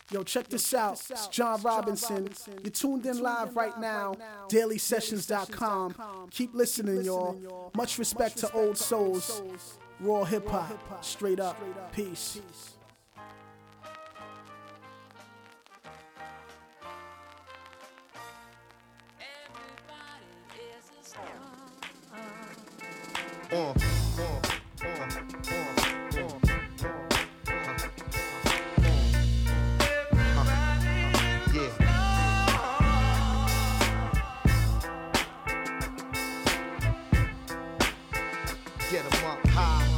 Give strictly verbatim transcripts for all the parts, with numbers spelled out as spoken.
Yo, check this out. It's John Robinson. You're tuned in live right now. daily sessions dot com. Keep listening, y'all. Much respect to old souls. Raw hip hop. Straight up. Peace. Uh, uh, uh, uh. Get 'em up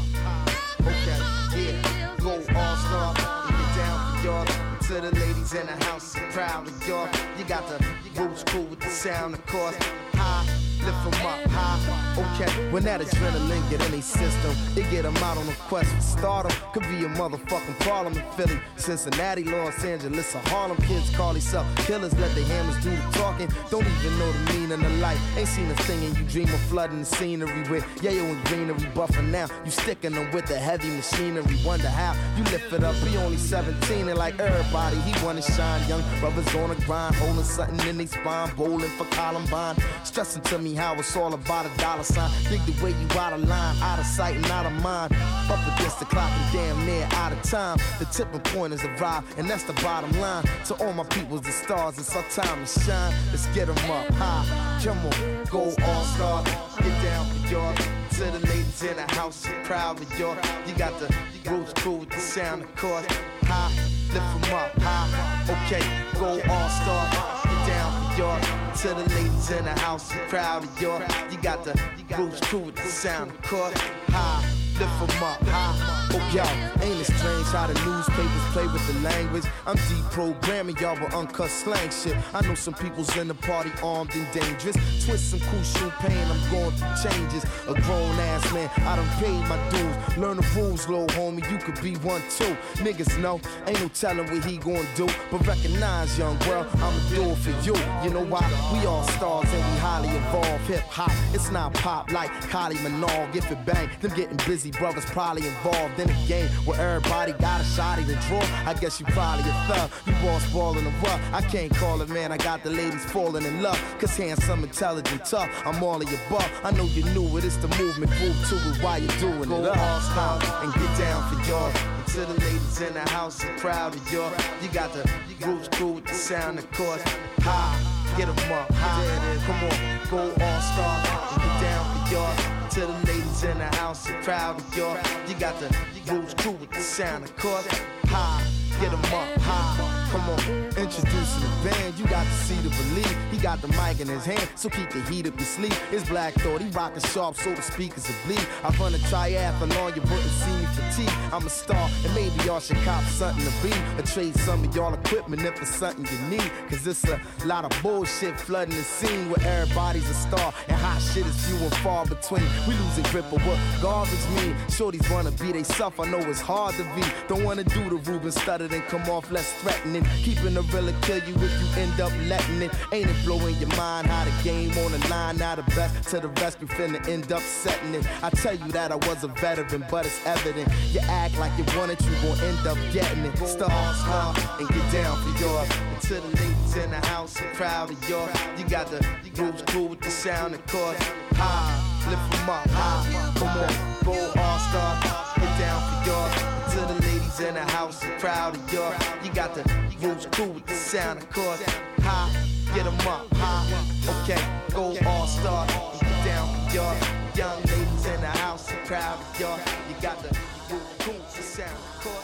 high. Okay, yeah. Go all star. Get down for y'all. To the ladies in the house, I'm proud of y'all. You got the roots cool with the sound, of course. High, lift 'em up high. Okay, when that adrenaline get in their system, it get 'em out on a quest for stardom. Could be a motherfucking problem in Philly, Cincinnati, Los Angeles, or Harlem. Kids call themselves killers, let the hammers do the talking. Don't even know the meaning of life. Ain't seen a thing and you dream of flooding the scenery with yayo and greenery buffing now. You sticking them with the heavy machinery. Wonder how you lift it up. He only seventeen and like everybody, he wanna shine. Young brothers on the grind, holding something in their spine, bowling for Columbine. Stressing to me how it's all about a dollar sign. Dig the way you out of line, out of sight and out of mind. Up against the clock and damn near out of time. The tipping point is arrived, and that's the bottom line. To all my peoples, the stars, it's our time to shine. Let's get 'em up high. Come on, go all star. Get down for y'all. To the ladies in the house, I'm proud of y'all. You got the roots cool with the sound, of course. High, lift 'em up high. Okay, go all star. Get down for y'all. To the ladies in the house, I'm proud of y'all. You got the roots cool with the sound, of course. High, lift 'em up high. Oh, yo, ain't it strange how the newspapers play with the language? I'm deprogramming y'all with uncut slang shit. I know some people's in the party armed and dangerous. Twist some cool shoe pain, I'm going through changes. A grown ass man, I done paid my dues. Learn the rules, little homie, you could be one too. Niggas know, ain't no telling what he gon' do. But recognize, young world, I'ma do it for you. You know why? We all stars and we highly evolved. Hip hop, it's not pop like Kylie Minogue. If it bang, them getting busy brothers probably involved in a game where everybody got a shot to draw. I guess you probably a thug. You boss ballin' the rough. I can't call it, man. I got the ladies falling in love. Cause handsome, intelligent, tough. I'm all of your buff. I know you knew it. It's the movement. Move to it while you're doing Go it. Go all stop and get down for y'all. And to the ladies in the house, I'm proud of y'all. You got the roots cool with the sound, of course. High, get 'em up high. Come on, go all star and get down for y'all. To the ladies in the house, I'm proud of y'all. You got the roots cool with the sound, of course. High, get 'em up high. Come on, introducing the band, you got to see to believe. He got the mic in his hand, so keep the heat up your sleeve. It's Black Thought, he rockin' sharp, so the speakers will bleed. I run a triathlon, you wouldn't see me fatigue. I'm a star, and maybe y'all should cop something to be. Or trade some of y'all equipment if it's something you need. Cause it's a lot of bullshit flooding the scene where everybody's a star. And hot shit is few and far between. We losing grip of what garbage mean. Shorties wanna be they self, I know it's hard to be. Don't wanna do the Ruben stutter and come off less threatening. Keeping the real kill you if you end up letting it. Ain't it blowing your mind how the game on the line? Now the best to the rest, we finna end up setting it. I tell you that I was a veteran, but it's evident. You act like you want it, you gon' end up getting it. Stars hard and get down for y'all. And to the ladies in the house, I'm proud of y'all. You got the grooves cool with the sound, of course. High, lift 'em up high. Come on, go all star, get down for y'all. To the ladies in the house, I'm proud of y'all. You got the roots cool with the sound, of course. High, get 'em up high. Okay, go all star, get down for y'all. Young ladies in the house, I'm proud of y'all. You got the roots cool with the sound, of course.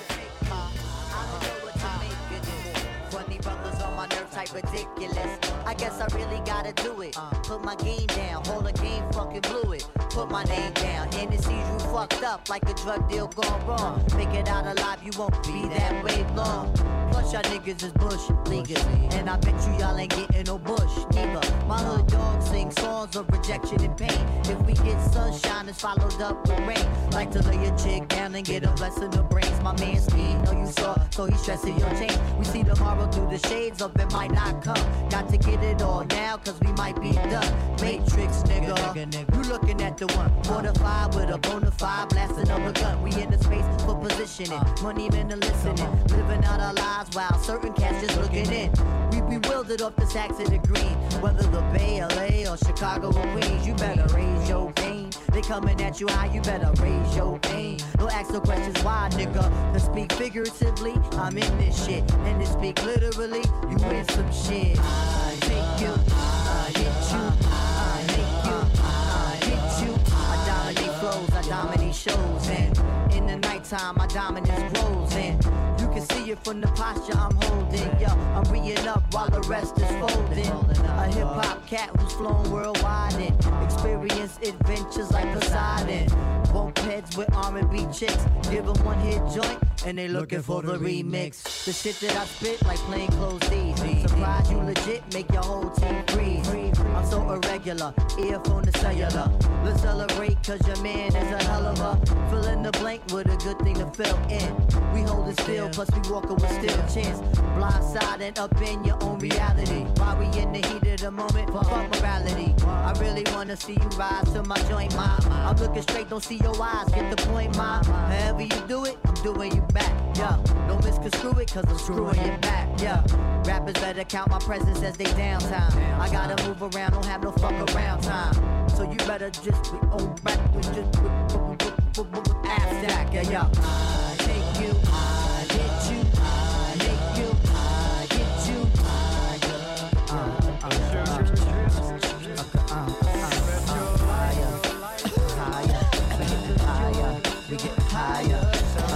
Funny brothers on my nerves, type ridiculous. I guess I really gotta do it. Put my game down, hold a game, fucking blew it. Put my name down, Hennessy, you fucked up like a drug deal gone wrong. Make it out alive, you won't be that way long. Plus y'all niggas is bush leaguers, and I bet you y'all ain't getting no bush neither. My hood dogs sing songs of rejection and pain. If we get sunshine, it's followed up with rain. Like to lay a chick down and get a blessing of brains. My man Steve, know you saw, so he's stressing your chain. We see tomorrow through the shades of it might not come. Got to get it all now, cause we might be done. Matrix, nigga, you looking at the one. Fortified with a bona fide blasting of a gun. We in the space for position. positioning. Money men are listening, living out our lives while certain cats just looking in. We bewildered off the sacks of the green, whether the Bay, L A, or Chicago or Queens. You better raise your game. They coming at you high, you better raise your aim. Don't ask no questions why, nigga. To speak figuratively, I'm in this shit. And to speak literally, you in some shit. I take you, I hit you, I make you, I hit you. I dominate flows, I dominate shows. And in the nighttime, my dominance grows. And you can see it from the posture I'm holding. Yo, I'm re-ing up while the rest is folding. A hip-hop cat who's flown worldwide and experienced adventures like Poseidon. Bump heads with R and B chicks, give them one hit joint and they looking for the remix. The shit that I spit like plain clothes D's. Surprise you legit, make your whole team freeze. I'm so irregular, earphone to cellular. Let's celebrate cause your man is a hell of a. Fill in the blank with a good thing to fill in. We hold it still, plus we walking with still chance. Blindside and up in your own reality. While we in the heat of the moment, fuck morality. I really wanna see you rise to my joint, ma. I'm looking straight, don't see your eyes, get the point, ma. However you do it, I'm doing you back, yeah. Don't misconstrue it, cause I'm screwing you back, yeah. Rappers better count my presence as they downtime. I gotta move around, don't have no fuck around time. So you better just be on back with just abstract, yeah, yeah. I take you, I hit you, I make you, I get you, I get uh, uh, uh, uh, higher, higher, higher, we get higher.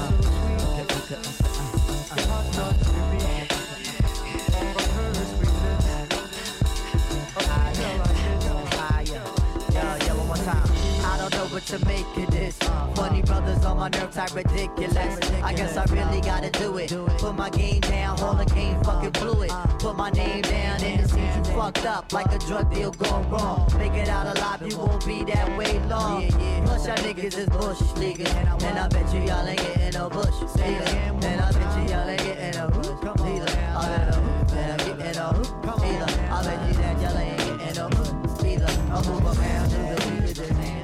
What to make of this? Funny brothers on my nerve type ridiculous. I guess I really gotta do it. Put my game down, hold the game, fucking blew it. Put my name down and it seems you fucked up like a drug deal gone wrong. Make it out alive, you won't be that way long. Plus y'all niggas is bush leaguers, and I bet you y'all ain't getting no bush either. And I bet you y'all ain't getting no hoop either. I bet a hoop, and I'm getting no hoop either. I bet you that y'all ain't getting no hoop either. I'll move around to the beat of the hand.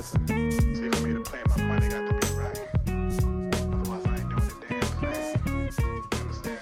See, for me to play my money, got to be right. Otherwise, I ain't doing the damn thing. You understand?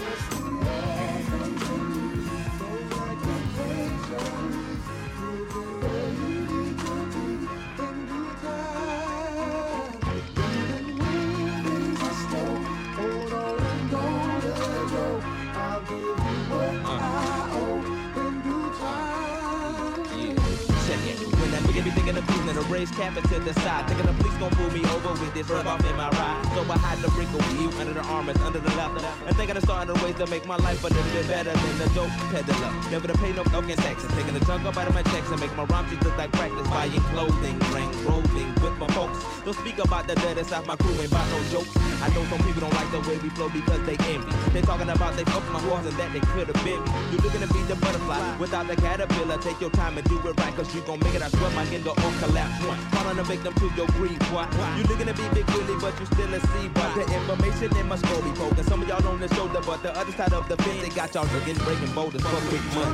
Be thinking of using a raised cabin to the side. Thinking the police gon' pull me over with this rub off in my ride. So I hide the brick of weed under the armors, under the leather. And thinking of starting ways to make my life a little bit better than the dope peddler. Never to pay no fucking taxes. Taking the junk up out of my checks and make my rhyme just look like practice. Buying clothing, ring, roving with my folks. Don't speak about the dead inside my crew, ain't about no jokes. I know some people don't like the way we flow because they envy. They talking about they fucked my horse and that they could have been me. You looking to be the butterfly without the caterpillar. Take your time and do it right, cause you gon' make it. I swear my endo or collapse one. Calling the victim to your greed, boy. You looking to be Big Willie, but you still a C, boy. The information in my story poking. Some of y'all on the shoulder, but the other side of the fence, they got y'all looking, breaking boulders for quick money.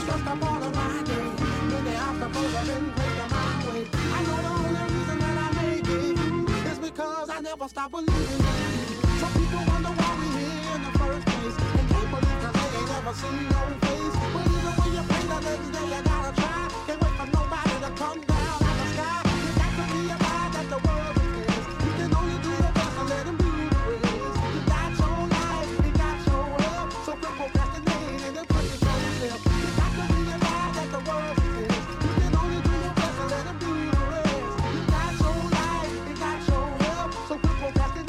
Because I never stop believing. Some people wonder why we here in the first place. They can't believe cause they ain't never seen no face. But even when you pray the next day, you gotta try. Can't wait for nobody to come down out the sky. You got to realize that the world is his. You can only do your best and let him do the rest. You got your life, you got your wealth. So quit procrastinating and push yourself. You got to realize that the world is his. You can only do your best and let him do the rest. You got your life, you got your wealth. So quit procrastinating.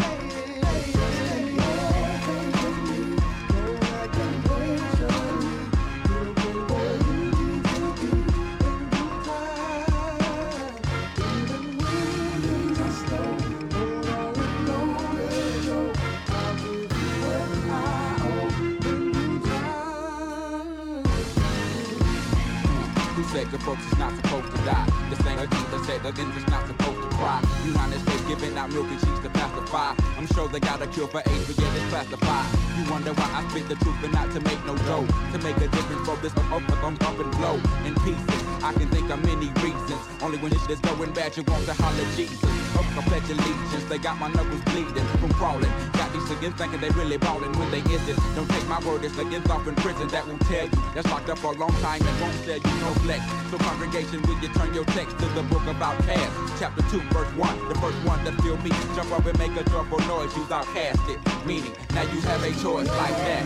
Said the folks is not supposed to die. This thing a dealer said the is not supposed to cry. United States giving out milk and cheese to pacify. I'm sure they got a cure for AIDS, but yet it's classified. You wonder why I spit the truth and not to make no dough. To make a difference for this up, up, up, up and blow in pieces. I can think of many reasons. Only when shit is going bad, you want to holler Jesus. Up, I pledge allegiance. They got my knuckles bleeding from crawling. Got these again thinking they really ballin' when they isn't. Don't take my word, it's against off in prison that will tell you. That's locked up for a long time and won't tell you no flex. So congregation, will you turn your text to the book about past? Chapter two, verse one. The first one that feel me. Jump up and make a joyful noise. You've outcast it. Meaning, now you have a choice like that.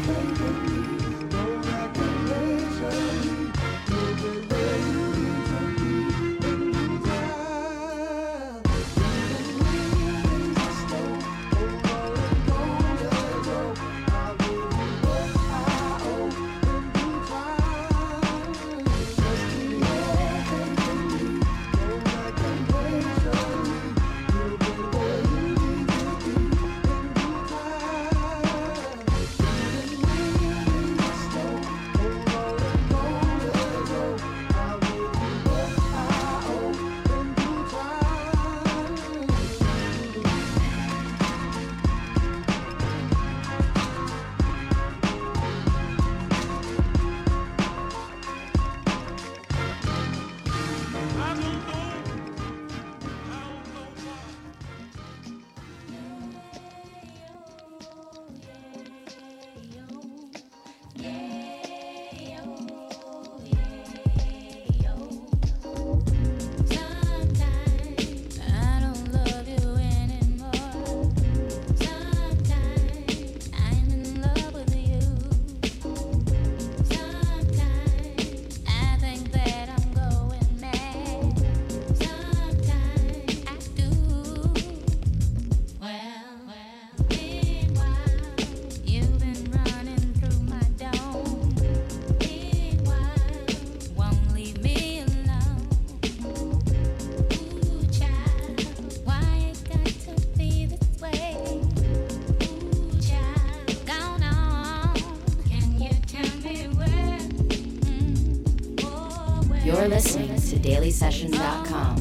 You're listening to daily sessions dot com.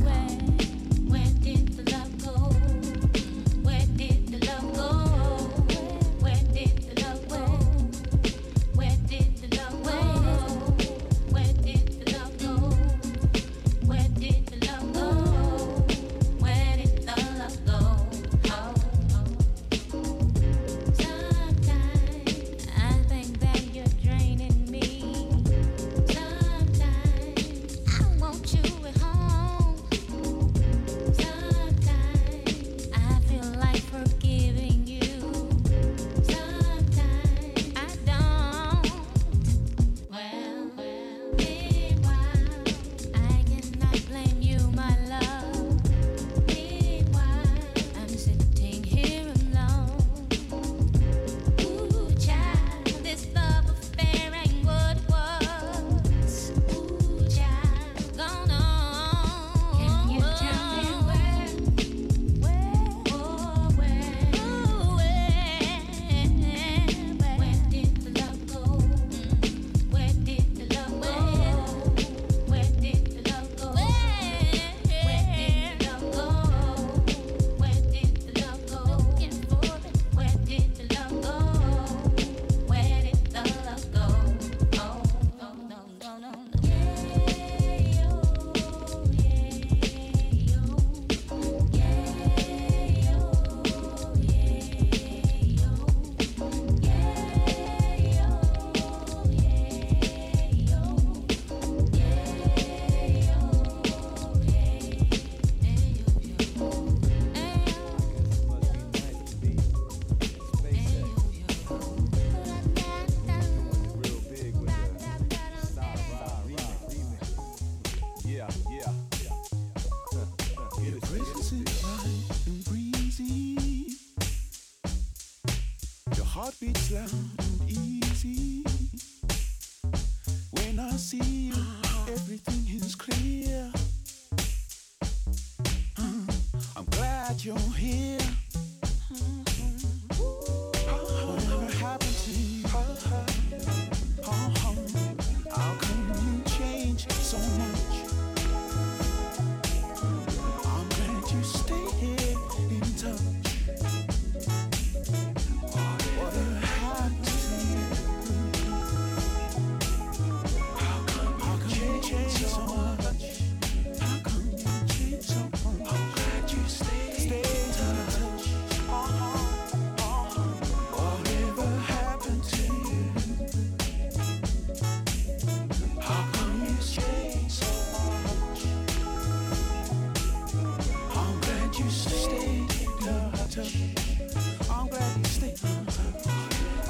it's loud and easy. When I see you, everything is clear. Uh, I'm glad you're here. Whatever happened to you? Uh-huh. How come you change so much? I'm glad you stay here in touch. Whatever happened to you? How come you change so much? How come you change so much? I'm glad you stay in touch. Uh-huh. Uh-huh. Whatever happened to you? How come you change so much? I'm glad you stayed in touch. I'm glad you stayed in touch. Oh,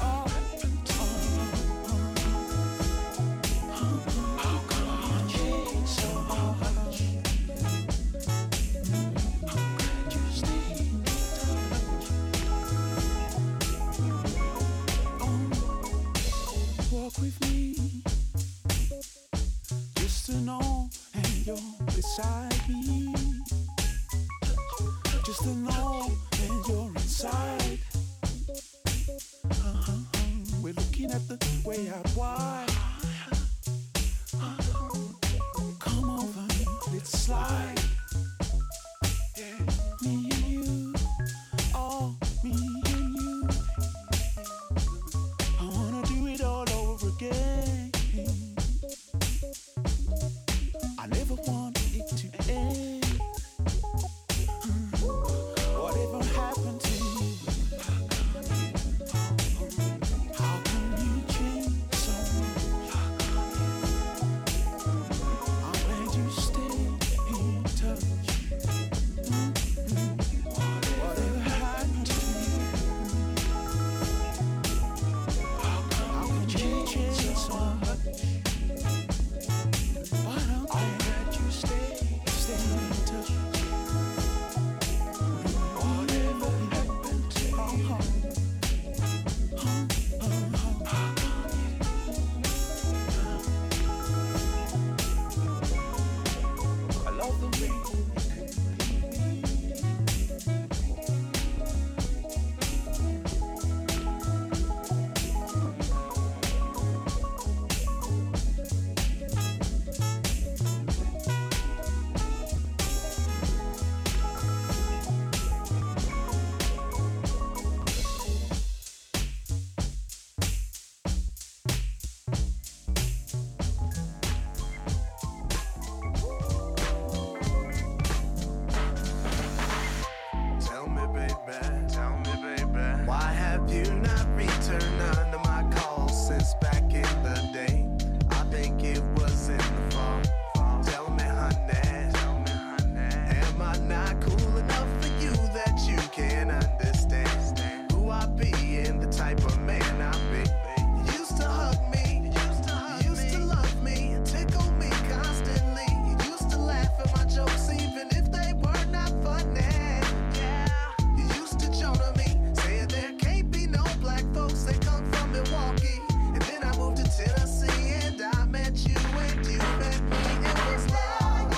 how come you change so much? I'm glad you stayed in touch. Oh, walk with me. Just to know, and you're beside me. Just to know, and you're inside. Uh-huh. We're looking at the way out wide. Come over, let's slide. Yeah, me and you, oh, me and you. I wanna do it all over again. I never want it to end. Whatever happened to you? How come you change so much? I'm glad you stayed in touch. Whatever happened to you? How come you change so much? But I'm glad you stayed, stayed in touch. Whatever happened to you? I love the way you Tell me, baby, tell me, baby, why have you not returned none of my calls since back in the day? I think it was in the fall. Tell me, honey, tell me, honey, am I not cool enough for you that you can understand who I be and the type of man I be? You used to hug me, you used to, hug you used me. to love me, and tickle me constantly. You used to laugh at my jokes even if they were not funny. You used to joke to me, saying there can't be no black folks that come from Milwaukee. And then I moved to Tennessee and I met you and you met me. It was love.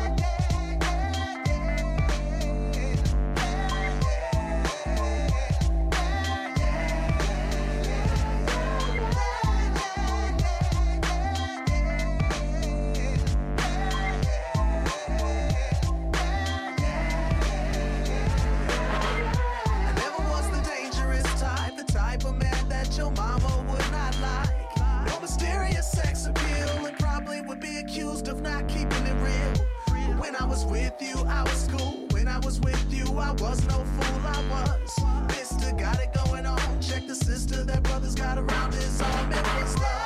I never was the dangerous type, the type of man that your mama would not like. No mysterious sex appeal and probably would be accused of not keeping it real. But when I was with you, I was cool. When I was with you, I was no fool. I was Mister Got it going on. Check the sister that brother's got around his arm. It was love.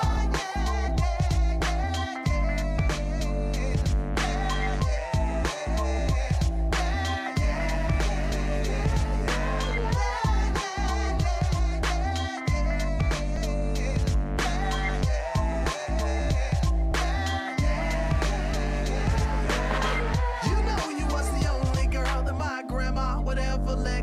You know you was the only girl that my grandma would ever let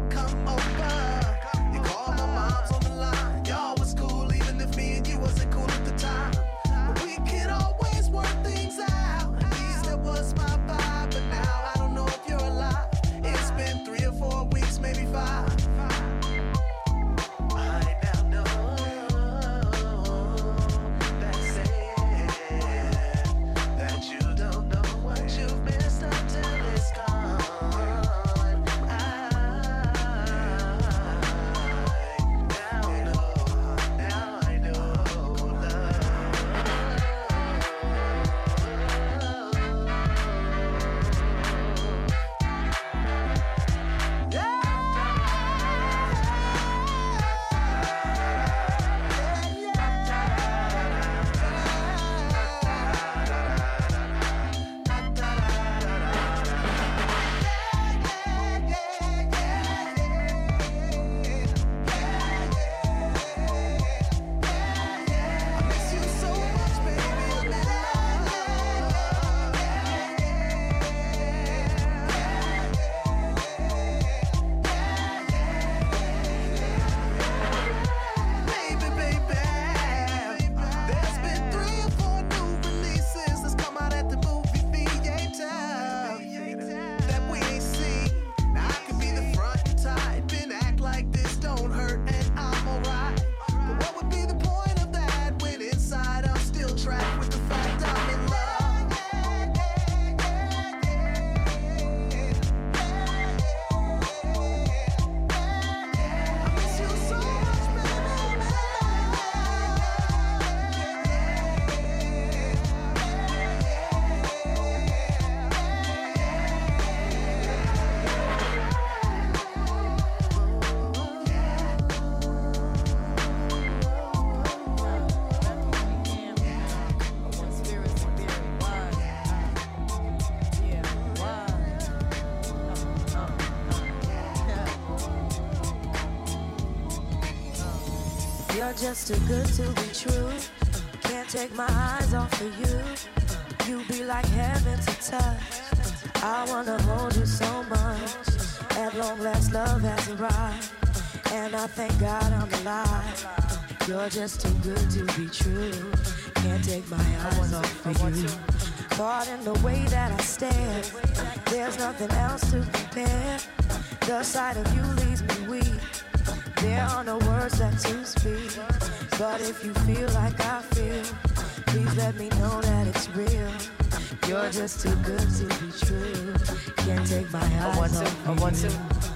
You're just too good to be true. Can't take my eyes off of you. You be like heaven to touch. I wanna hold you so much. At long last, love has arrived, and I thank God I'm alive. You're just too good to be true. Can't take my eyes off of you. Caught in the way that I stare. There's nothing else to compare. The sight of you leaves me weak. There are no words left to speak. But if you feel like I feel, please let me know that it's real. You're just too good to be true. Can't take my eyes off of you. I want to.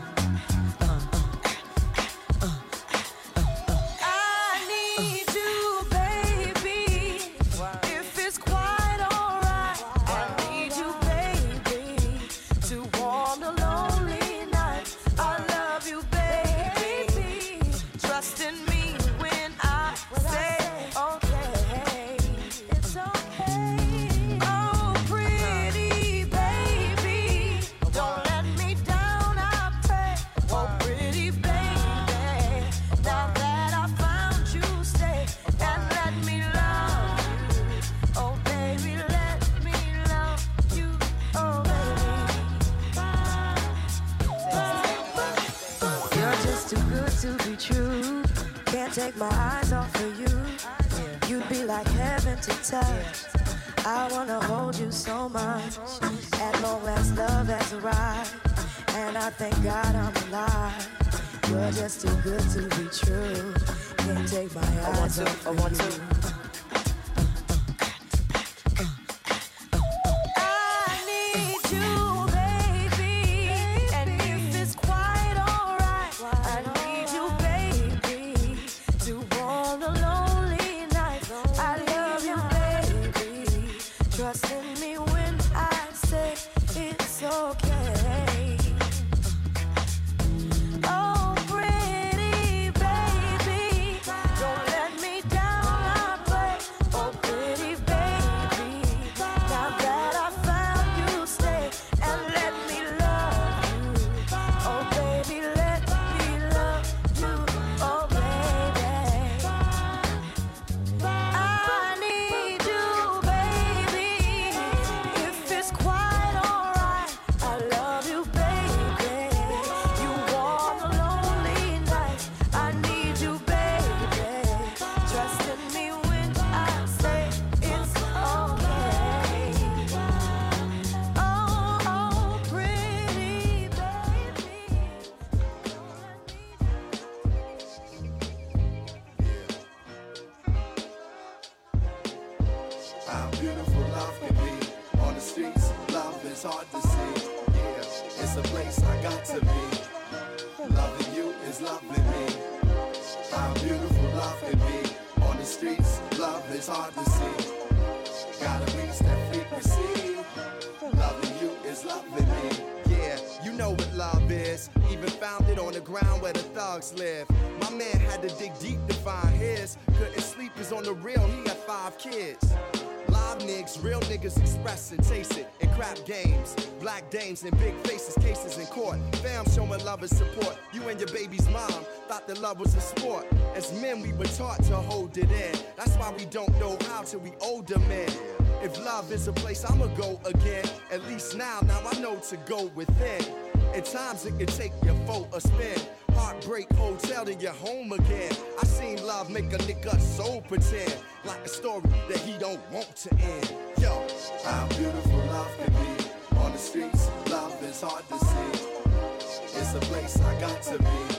Take my eyes off of you. You'd be like heaven to touch. I wanna hold you so much. At long last, love has arrived, and I thank God I'm alive. You're just too good to be true. Can't take my eyes off of you. I want to. Live. My man had to dig deep to find his. Couldn't sleep, is on the real, he had five kids. Live niggas, real niggas express and taste it in crap games. Black dames and big faces, cases in court. Fam showing love and support. You and your baby's mom thought that love was a sport. As men, we were taught to hold it in. That's why we don't know how till we older men. If love is a place, I'ma go again. At least now, now I know to go within. At times it can take your foe a spin. Heartbreak hotel and you're home again. I seen love make a nigga so pretend. Like a story that he don't want to end. Yo, how beautiful love can be. On the streets, love is hard to see. It's a place I got to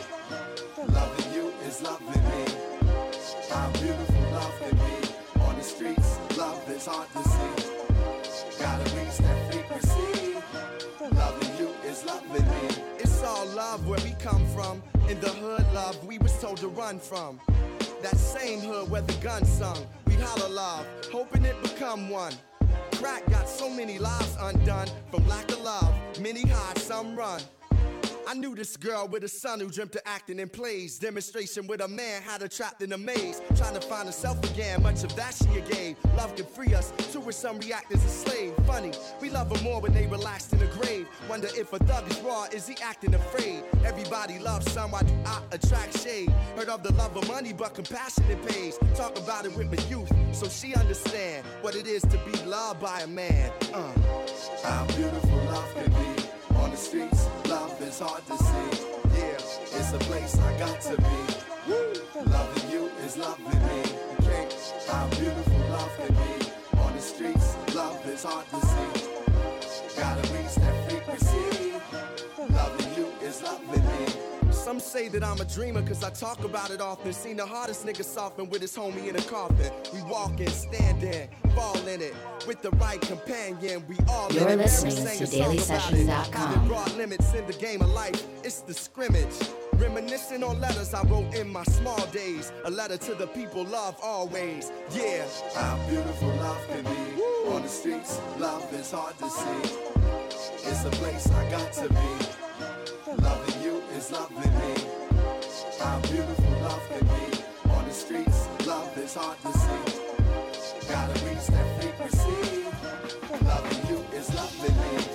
be. Loving you is loving me. How beautiful love can be. On the streets, love is hard to see. Gotta reach that frequency. Loving you is loving me. It's all love where we come from. In the hood, love, we was told to run from. That same hood where the gun sung. We'd holler love, hoping it become one. Crack got so many lives undone from lack of love. Many hide, some run. I knew this girl with a son who dreamt of acting in plays. Demonstration with a man had her trapped in a maze. Trying to find herself again, much of that she gave. Love can free us, to which some react as a slave. Funny, we love her more when they relaxed in the grave. Wonder if a thug is raw, is he acting afraid? Everybody loves some, why do I attract shade? Heard of the love of money, but compassion it pays. Talk about it with my youth, so she understand what it is to be loved by a man. Uh. How beautiful love can be. On the streets, love is hard to see. Yeah, it's a place I got to be. Woo. Loving you is loving me. Okay. How beautiful love can be. On the streets, love is hard to see. Gotta reach that frequency. Loving you is loving me. Some say that I'm a dreamer cause I talk about it often. Seen the hardest nigga soften with his homie in a coffin. We walking, standing, fall in it. With the right companion, we all You're in it. listening to daily sessions dot com. Having broad limits in the game of life, it's the scrimmage. Reminiscing on letters I wrote in my small days. A letter to the people, love always. Yeah. How beautiful love can be. Woo. On the streets, love is hard to see. It's a place I got to be. Loving you is loving me. How beautiful love can be. On the streets, love is hard to see. Gotta reach that frequency. Loving you is loving me.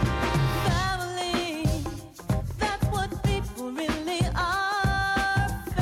Family, that's what people really are.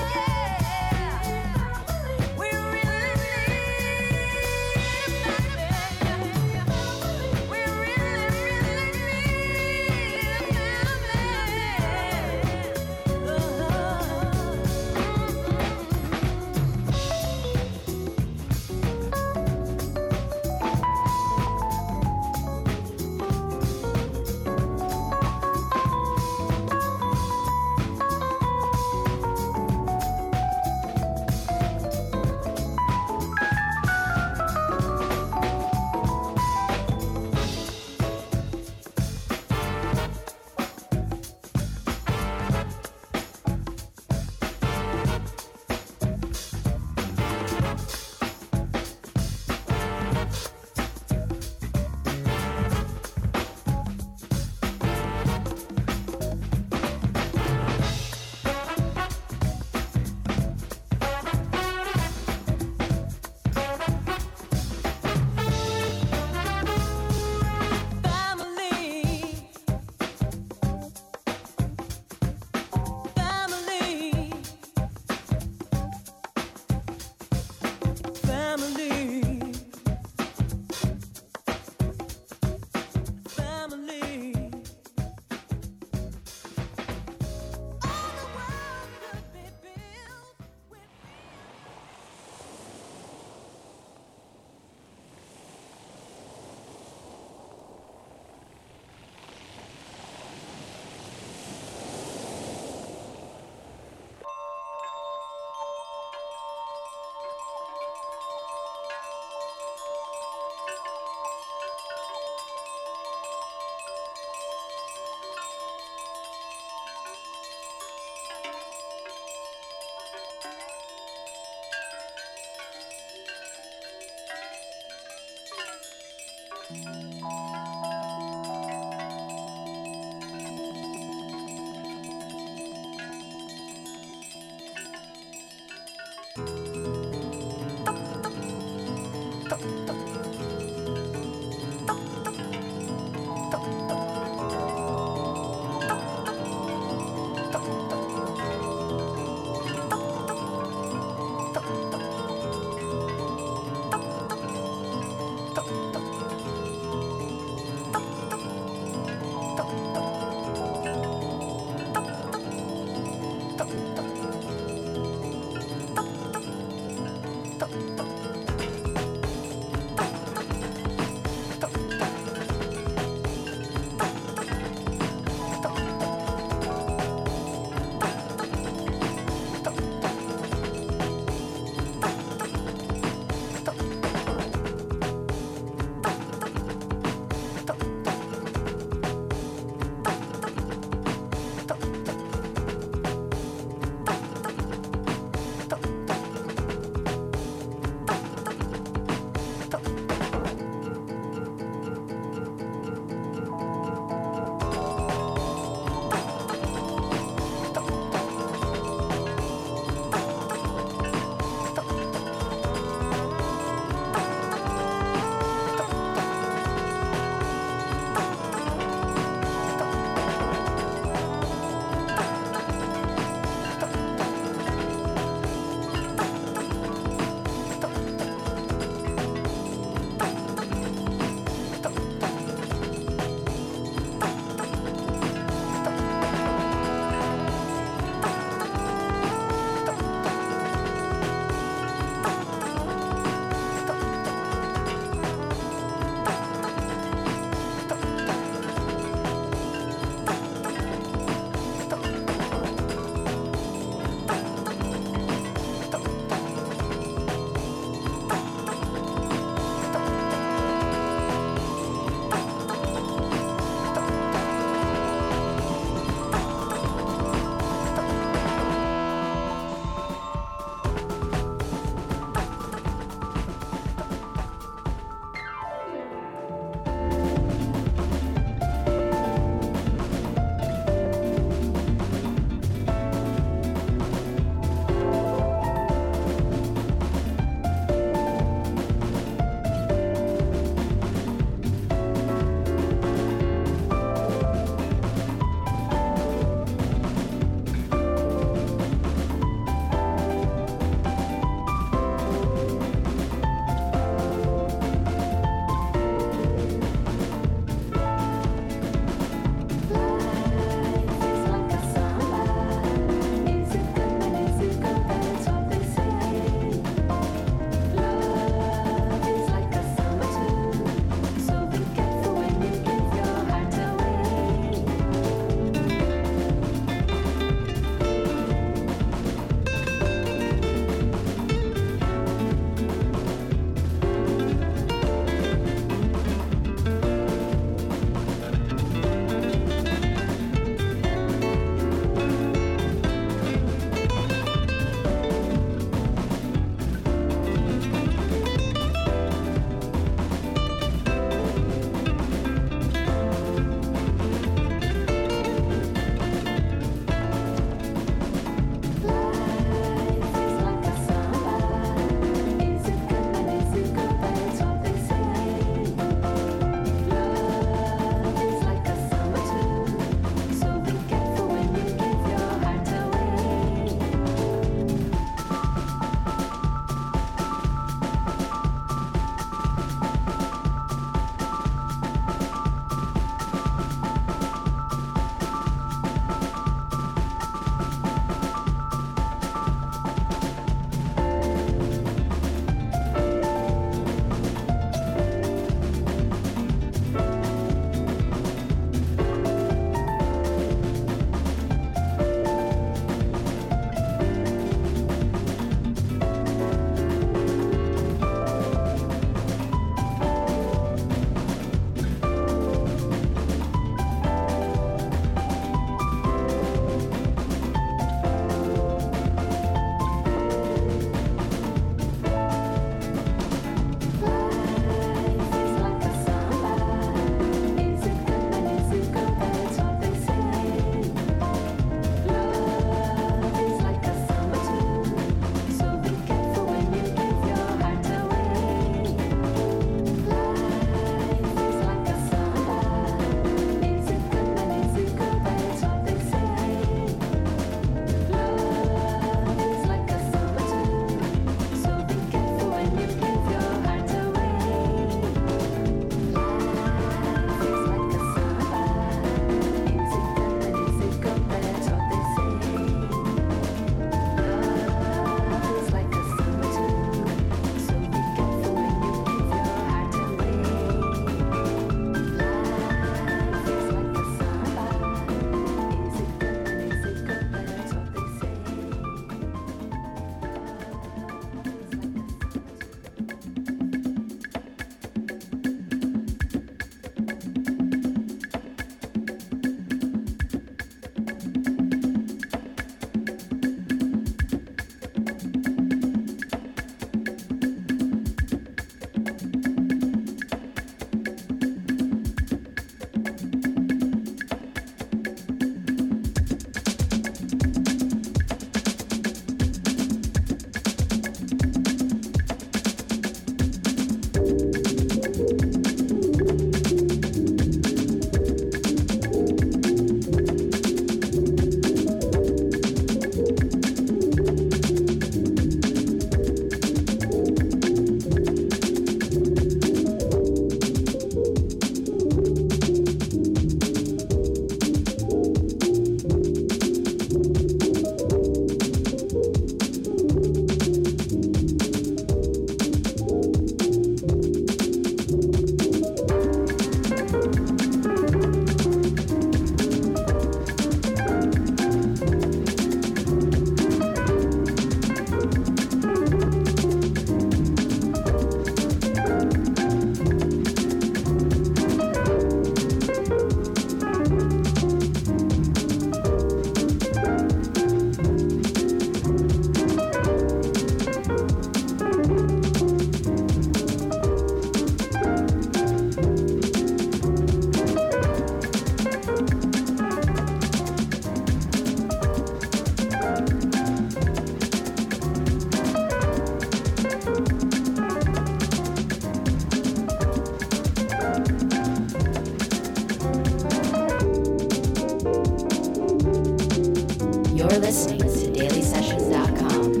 You're listening to daily sessions dot com.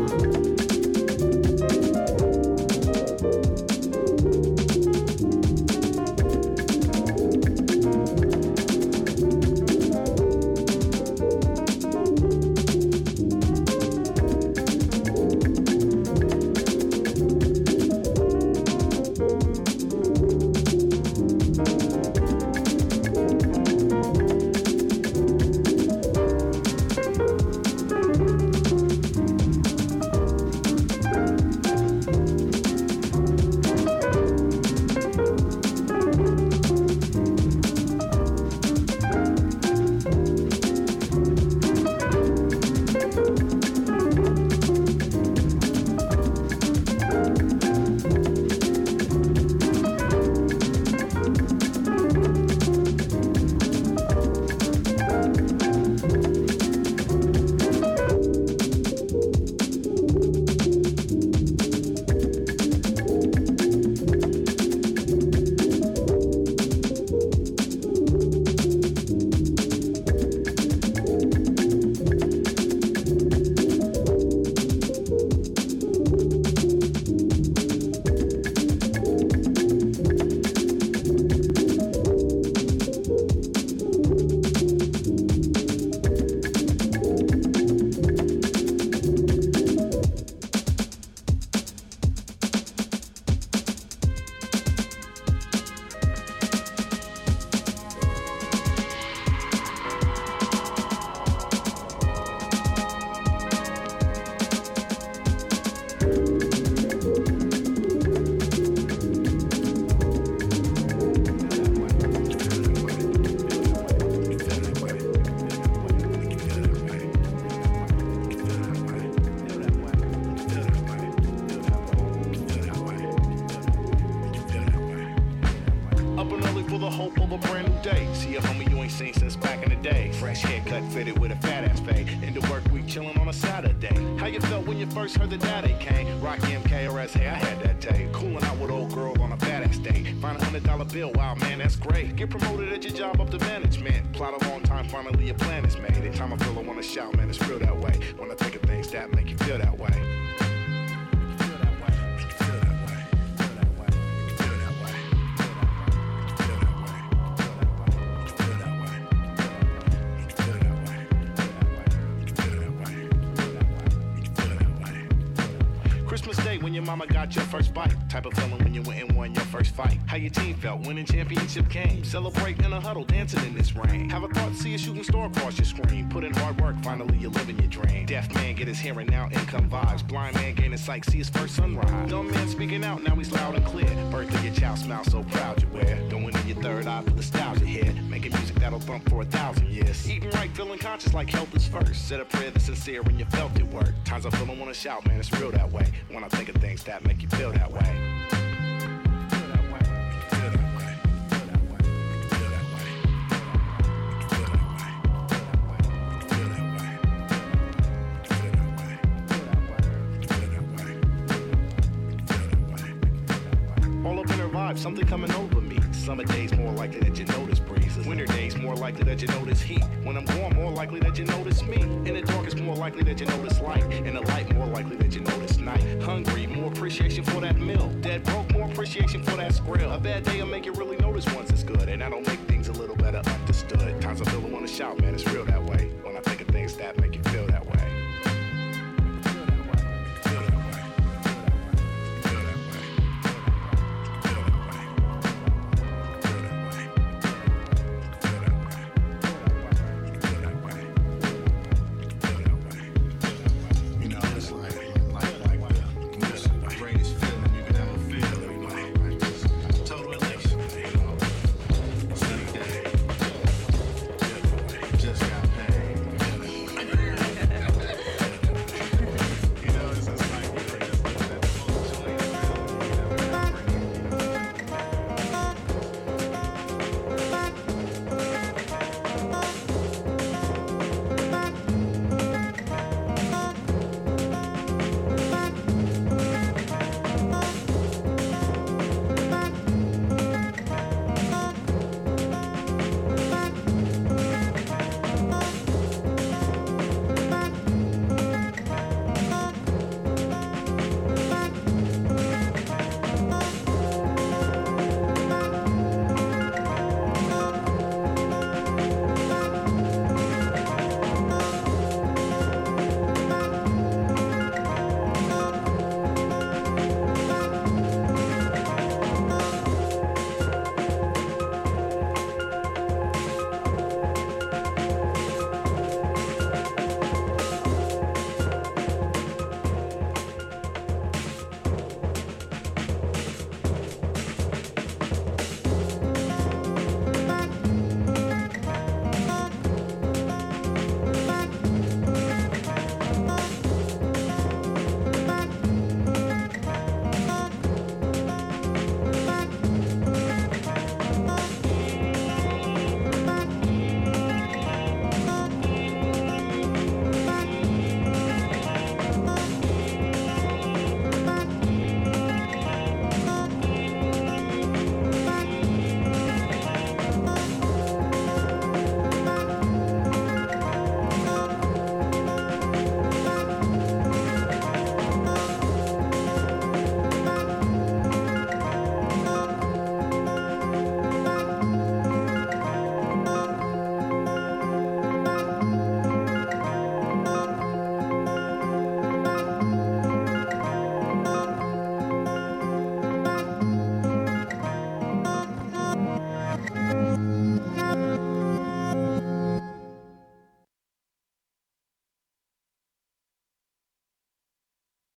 Fitted with a fat ass fade. Into work week chillin' on a Saturday. How you felt when you first heard the daddy came? Rocky M K R S, hey, I had that day. Coolin' out with old girl on a fat ass day. Find a hundred dollar bill, wow man, that's great. Get promoted at your job up to management. Plot a long time, finally your plan is made. Every time I feel I wanna shout, man, it's real that way. When I think of things that make you feel that way. When your mama got your first bite, type of feeling when you went and won your first fight. How your team felt winning championship games, celebrate in a huddle, dancing in this rain. Have a thought, see a shooting star across your screen. Put in hard work, finally you're living your dream. Deaf man get his hearing, now income vibes. Blind man gaining sight, see his first sunrise. Dumb man speaking out, now he's loud and clear. Birthday your child, smile so proud you wear. Going in your third eye, put nostalgia here. Making music that'll thump for a thousand years. Eating right, feeling conscious like health is first. Said a prayer that's sincere when you felt it work. Times I feel I wanna shout, man, it's real that way. When I think of things that make you feel that way. All up in her vibe, something coming over me. Summer days more likely that you notice breezes. Winter days more likely that you notice heat. When I'm warm, more likely that you notice me. In the dark, it's more likely that you notice light. In the light, more likely that you notice night. Hungry, more appreciation for that meal. Dead broke, more appreciation for that skrill. A bad day will make you really notice once it's good. And that'll make things a little better understood. Times I feel I wanna shout, man, it's real that way. When I think of things that make